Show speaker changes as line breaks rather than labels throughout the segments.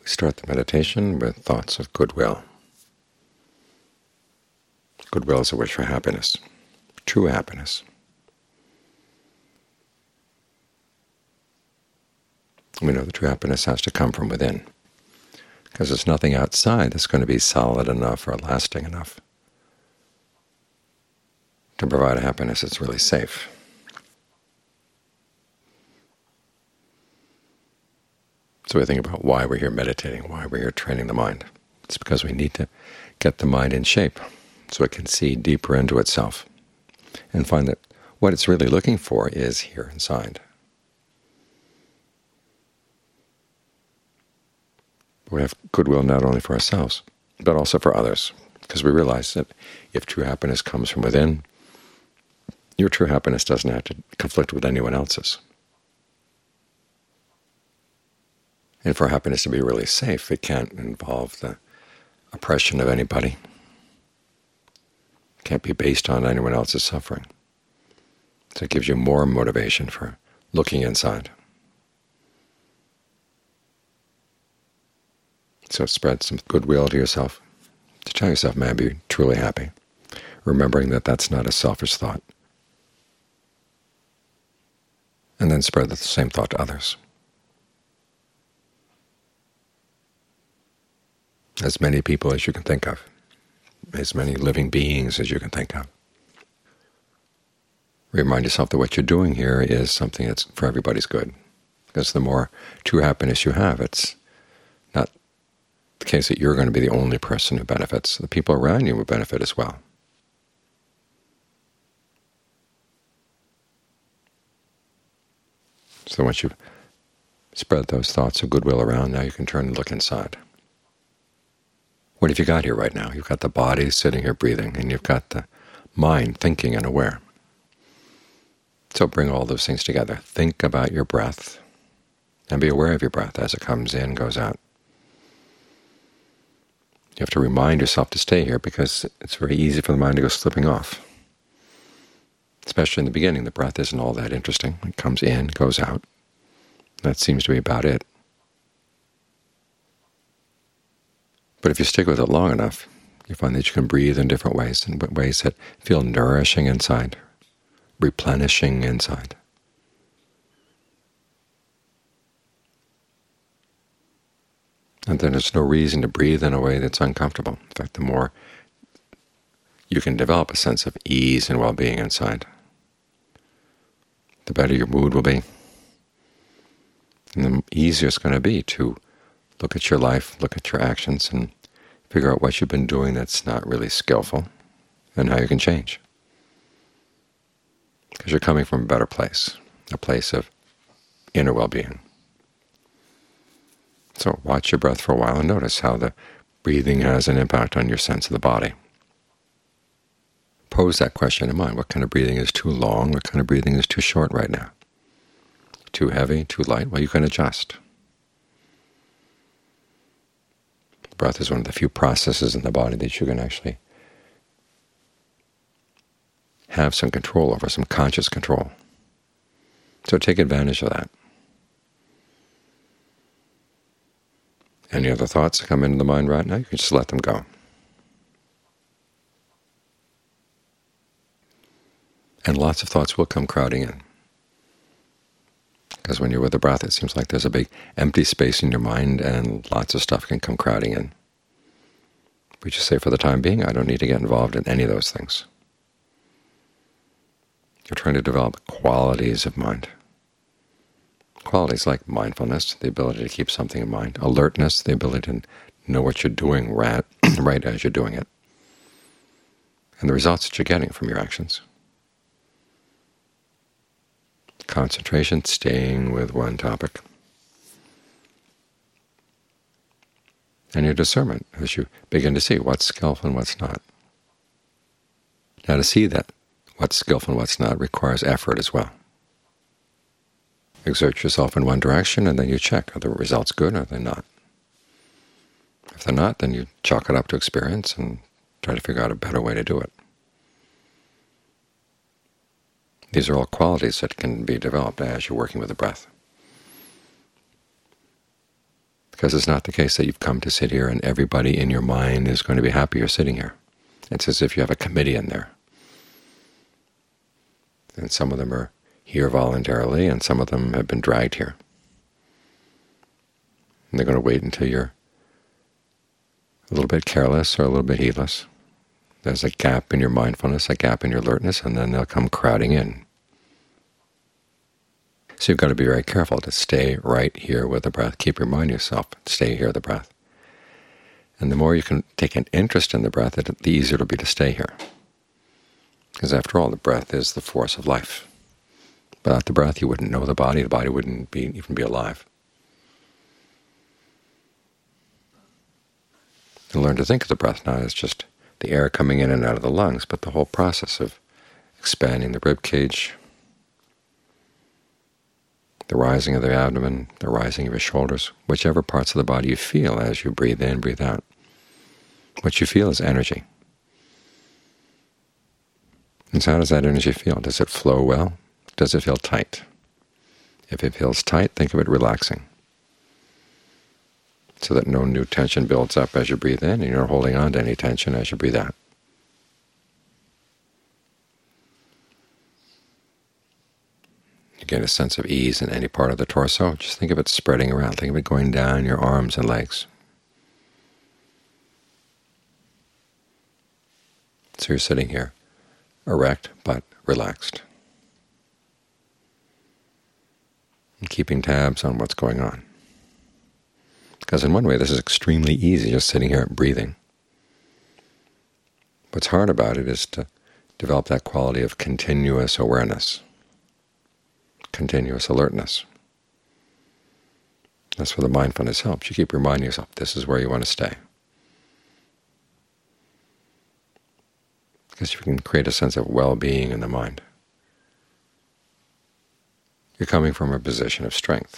We start the meditation with thoughts of goodwill. Goodwill is a wish for happiness, true happiness. We know that true happiness has to come from within, because there's nothing outside that's going to be solid enough or lasting enough to provide a happiness that's really safe. So we think about why we're here meditating, why we're here training the mind. It's because we need to get the mind in shape so it can see deeper into itself and find that what it's really looking for is here inside. We have goodwill not only for ourselves, but also for others, because we realize that if true happiness comes from within, your true happiness doesn't have to conflict with anyone else's. And for happiness to be really safe, it can't involve the oppression of anybody. It can't be based on anyone else's suffering. So it gives you more motivation for looking inside. So spread some goodwill to yourself, to tell yourself, may I be truly happy, remembering that that's not a selfish thought. And then spread the same thought to others. As many people as you can think of, as many living beings as you can think of. Remind yourself that what you're doing here is something that's for everybody's good, because the more true happiness you have, it's not the case that you're going to be the only person who benefits. The people around you will benefit as well. So once you've spread those thoughts of goodwill around, now you can turn and look inside. What have you got here right now? You've got the body sitting here breathing, and you've got the mind thinking and aware. So bring all those things together. Think about your breath, and be aware of your breath as it comes in, goes out. You have to remind yourself to stay here, because it's very easy for the mind to go slipping off. Especially in the beginning, the breath isn't all that interesting. It comes in, goes out. That seems to be about it. But if you stick with it long enough, you find that you can breathe in different ways, in ways that feel nourishing inside, replenishing inside. And then there's no reason to breathe in a way that's uncomfortable. In fact, the more you can develop a sense of ease and well-being inside, the better your mood will be, and the easier it's going to be to look at your life, look at your actions, and figure out what you've been doing that's not really skillful and how you can change. Because you're coming from a better place, a place of inner well-being. So watch your breath for a while and notice how the breathing has an impact on your sense of the body. Pose that question in mind. What kind of breathing is too long? What kind of breathing is too short right now? Too heavy? Too light? Well, you can adjust. Breath is one of the few processes in the body that you can actually have some control over, some conscious control. So take advantage of that. Any other thoughts that come into the mind right now, you can just let them go. And lots of thoughts will come crowding in. Because when you're with the breath, it seems like there's a big empty space in your mind, and lots of stuff can come crowding in. We just say, for the time being, I don't need to get involved in any of those things. You're trying to develop qualities of mind. Qualities like mindfulness, the ability to keep something in mind, alertness, the ability to know what you're doing right as you're doing it, and the results that you're getting from your actions. Concentration, staying with one topic. And your discernment as you begin to see what's skillful and what's not. Now to see that what's skillful and what's not requires effort as well. Exert yourself in one direction and then you check, are the results good or are they not? If they're not, then you chalk it up to experience and try to figure out a better way to do it. These are all qualities that can be developed as you're working with the breath. Because it's not the case that you've come to sit here and everybody in your mind is going to be happy you're sitting here. It's as if you have a committee in there. And some of them are here voluntarily, and some of them have been dragged here. And they're going to wait until you're a little bit careless or a little bit heedless. There's a gap in your mindfulness, a gap in your alertness, and then they'll come crowding in. So you've got to be very careful to stay right here with the breath. Keep reminding yourself, stay here with the breath. And the more you can take an interest in the breath, the easier it'll be to stay here. Because after all, the breath is the force of life. Without the breath, you wouldn't know the body wouldn't even be alive. And learn to think of the breath not as just the air coming in and out of the lungs, but the whole process of expanding the rib cage, the rising of the abdomen, the rising of your shoulders, whichever parts of the body you feel as you breathe in, breathe out. What you feel is energy. And so how does that energy feel? Does it flow well? Does it feel tight? If it feels tight, think of it relaxing, so that no new tension builds up as you breathe in, and you're not holding on to any tension as you breathe out. You get a sense of ease in any part of the torso. Just think of it spreading around. Think of it going down your arms and legs. So you're sitting here, erect but relaxed, and keeping tabs on what's going on. Because in one way this is extremely easy, just sitting here breathing. What's hard about it is to develop that quality of continuous awareness, continuous alertness. That's where the mindfulness helps. You keep reminding yourself, this is where you want to stay. Because you can create a sense of well-being in the mind. You're coming from a position of strength.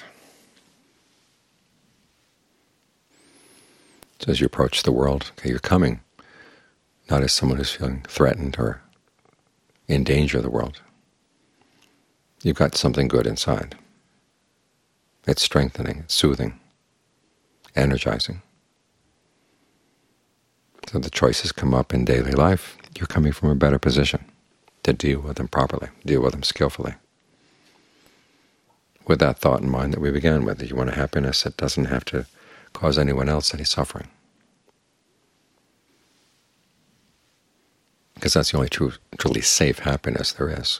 So as you approach the world, you're coming not as someone who's feeling threatened or in danger of the world. You've got something good inside. It's strengthening, it's soothing, energizing. So the choices come up in daily life. You're coming from a better position to deal with them properly, deal with them skillfully. With that thought in mind that we began with, that you want a happiness that doesn't have to cause anyone else any suffering. Because that's the only truly safe happiness there is.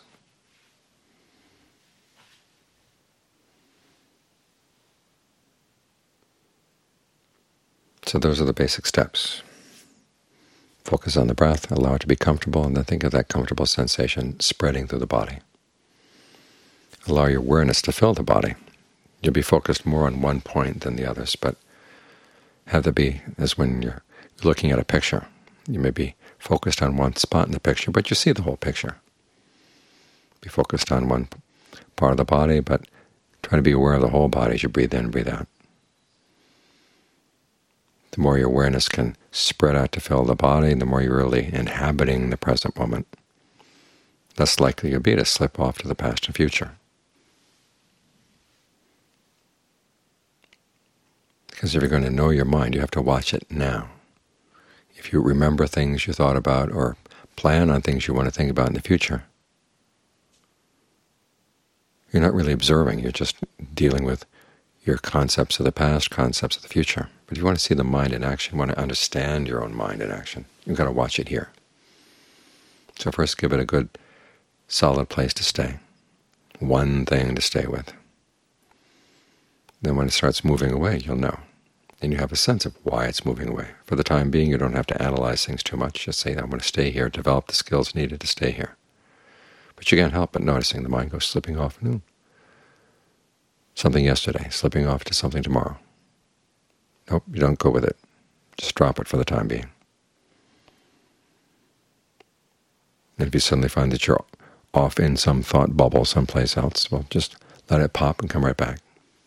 So those are the basic steps. Focus on the breath, allow it to be comfortable, and then think of that comfortable sensation spreading through the body. Allow your awareness to fill the body. You'll be focused more on one point than the others, but have there be, as when you're looking at a picture, you may be focused on one spot in the picture, but you see the whole picture. Be focused on one part of the body, but try to be aware of the whole body as you breathe in and breathe out. The more your awareness can spread out to fill the body, the more you're really inhabiting the present moment, less likely you'll be to slip off to the past and future. Because if you're going to know your mind, you have to watch it now. If you remember things you thought about or plan on things you want to think about in the future, you're not really observing, you're just dealing with your concepts of the past, concepts of the future. But if you want to see the mind in action, you want to understand your own mind in action, you've got to watch it here. So first give it a good, solid place to stay, one thing to stay with. Then when it starts moving away, you'll know. And you have a sense of why it's moving away. For the time being, you don't have to analyze things too much. Just say, I'm going to stay here, develop the skills needed to stay here. But you can't help but noticing the mind goes slipping off. Something yesterday, slipping off to something tomorrow. Nope, you don't go with it. Just drop it for the time being. And if you suddenly find that you're off in some thought bubble someplace else, well, just let it pop and come right back.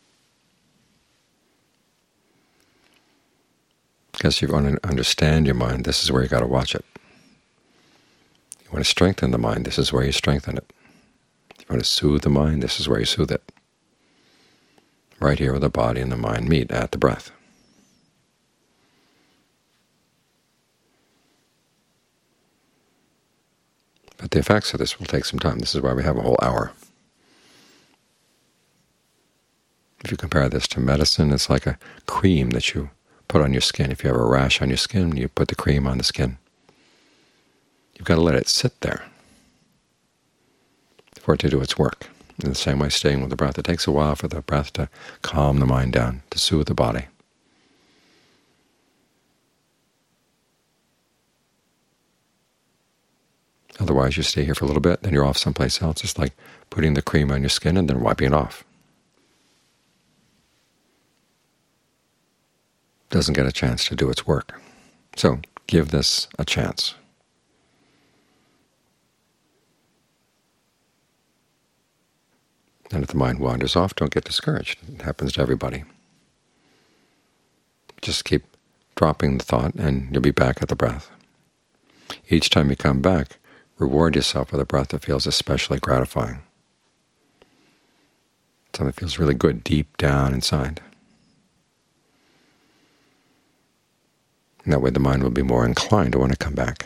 Because if you want to understand your mind, this is where you've got to watch it. You want to strengthen the mind, this is where you strengthen it. If you want to soothe the mind, this is where you soothe it. Right here where the body and the mind meet, at the breath. But the effects of this will take some time. This is why we have a whole hour. If you compare this to medicine, it's like a cream that you put on your skin. If you have a rash on your skin, you put the cream on the skin. You've got to let it sit there for it to do its work. In the same way, staying with the breath, it takes a while for the breath to calm the mind down, to soothe the body. Otherwise, you stay here for a little bit, then you're off someplace else. It's like putting the cream on your skin and then wiping it off. Doesn't get a chance to do its work. So give this a chance. And if the mind wanders off, don't get discouraged. It happens to everybody. Just keep dropping the thought, and you'll be back at the breath. Each time you come back, reward yourself with a breath that feels especially gratifying. Something that feels really good deep down inside. And that way the mind will be more inclined to want to come back.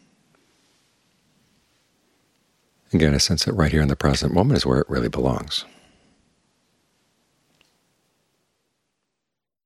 Again, a sense that right here in the present moment is where it really belongs.